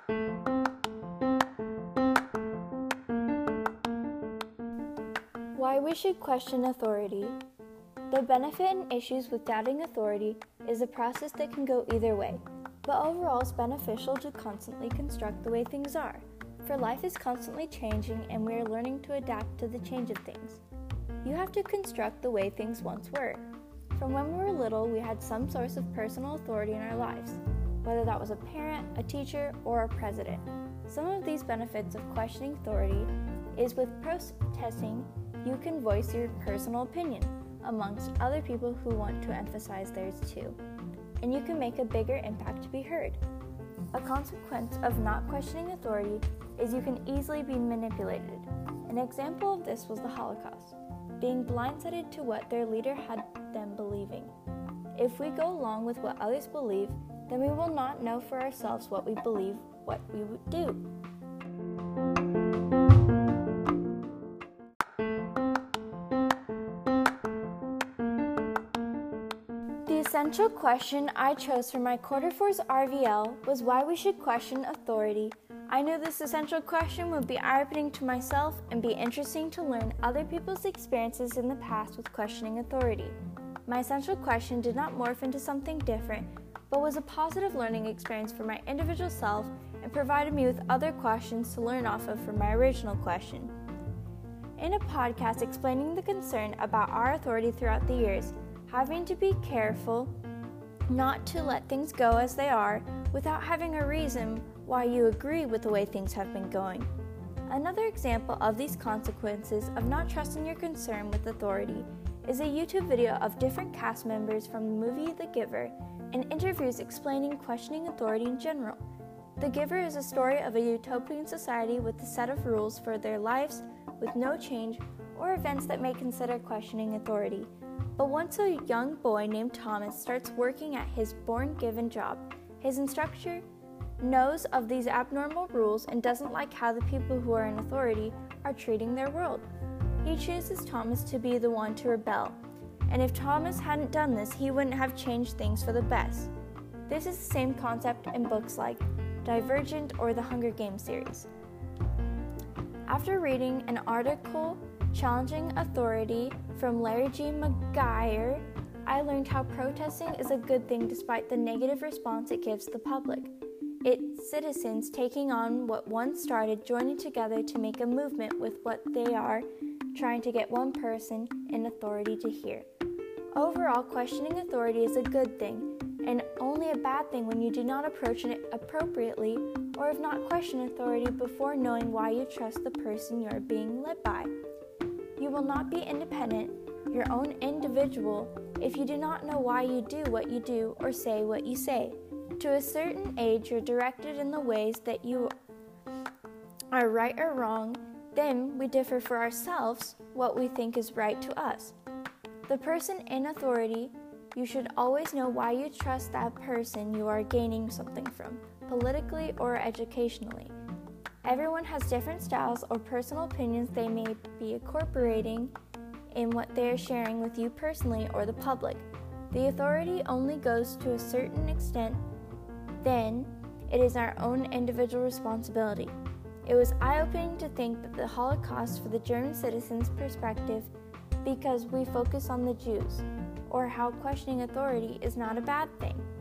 Why we should question authority. The benefit and issues with doubting authority is a process that can go either way, but overall it's beneficial to constantly construct the way things are, for life is constantly changing and we are learning to adapt to the change of things. You have to construct the way things once were. From when we were little, we had some source of personal authority in our lives, whether that was a parent, a teacher, or a president. Some of these benefits of questioning authority is with protesting, you can voice your personal opinion amongst other people who want to emphasize theirs too, and you can make a bigger impact to be heard. A consequence of not questioning authority is you can easily be manipulated. An example of this was the Holocaust, being blindsided to what their leader had them believing. If we go along with what others believe, then we will not know for ourselves what we believe, what we would do. The essential question I chose for my Q4's RVL was why we should question authority. I knew this essential question would be eye-opening to myself and be interesting to learn other people's experiences in the past with questioning authority. My essential question did not morph into something different, but was a positive learning experience for my individual self and provided me with other questions to learn off of from my original question. In a podcast explaining the concern about our authority throughout the years, having to be careful not to let things go as they are without having a reason why you agree with the way things have been going. Another example of these consequences of not trusting your concern with authority is a YouTube video of different cast members from the movie The Giver and interviews explaining questioning authority in general. The Giver is a story of a utopian society with a set of rules for their lives with no change or events that may consider questioning authority. But once a young boy named Thomas starts working at his born-given job, his instructor knows of these abnormal rules and doesn't like how the people who are in authority are treating their world. He chooses Thomas to be the one to rebel, and if Thomas hadn't done this, he wouldn't have changed things for the best. This is the same concept in books like Divergent or the Hunger Games series. After reading an article challenging authority from Larry G. McGuire, I learned how protesting is a good thing despite the negative response it gives the public. It's citizens taking on what once started, joining together to make a movement with what they are trying to get one person in authority to hear. Overall, questioning authority is a good thing, and only a bad thing when you do not approach it appropriately or have not questioned authority before knowing why you trust the person you are being led by. You will not be independent, your own individual, if you do not know why you do what you do or say what you say. To a certain age, you're directed in the ways that you are right or wrong. Then we differ for ourselves what we think is right to us. The person in authority, you should always know why you trust that person you are gaining something from, politically or educationally. Everyone has different styles or personal opinions they may be incorporating in what they are sharing with you personally or the public. The authority only goes to a certain extent, then it is our own individual responsibility. It was eye-opening to think that the Holocaust for the German citizens' perspective because we focus on the Jews, or how questioning authority is not a bad thing.